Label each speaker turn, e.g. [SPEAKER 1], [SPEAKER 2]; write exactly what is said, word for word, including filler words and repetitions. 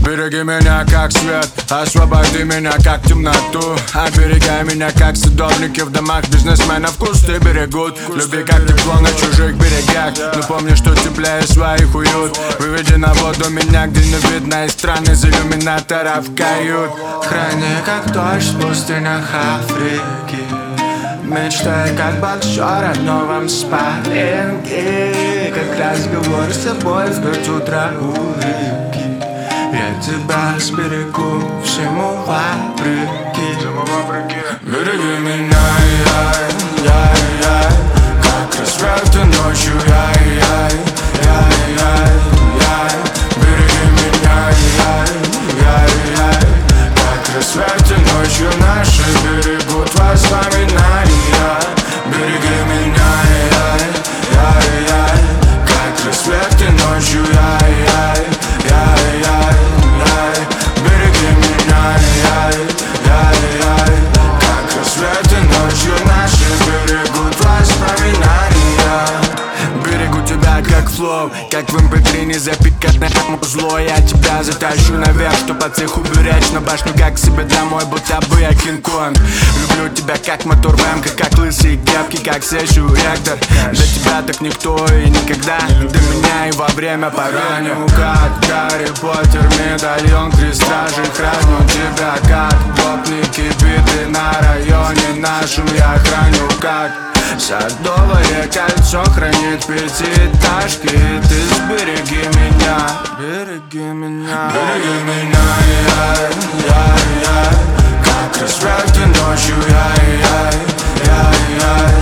[SPEAKER 1] Береги меня как свет, освободи меня как темноту. Оберегай меня как садовники в домах бизнесменов кусты берегут. Люби как тепло на чужих берегах, но помни, что теплее своих уют. Выведи на воду меня, где не видно из стран из иллюминаторов кают. Храни как дождь в пустынях Африки, мечтай как боксер о новом спарринге, как разговор с тобой в пять утра у реки. Я тебя сберегу всему вопреки. Береги меня, яй, яй, яй, как рассвет ночью, яй, яй, яй, яй, яй. Береги меня, яй, яй, яй, как рассвет ночью наши берегут воспоминания. Береги меня, яй, яй, яй, как рассвет ночью, яй, яй, яй, яй. Береги меня, яй, яй, яй, как рассвет и ночью наши берегут воспоминания. Берегу тебя как флоу, как в эм пэ три не запикать на зло. Я тебя затащу наверх, чтоб от всех уберечь на башню, как к себе домой, будто бы я Кинг-Конг. Люблю тебя как мотор вэмка, как лысые кепки, как сессию ректор. Для тебя так никто и никогда, до меня и во время пораню. Как Гарри Поттер, медальон, крест стражей храню тебя, как гопники биты на районе нашем я храню, как садовое кольцо хранит пятиэтажки. Ты сбереги меня, береги меня, береги меня, яй, яй, яй, как рассвет ночью, яй, яй, яй, яй.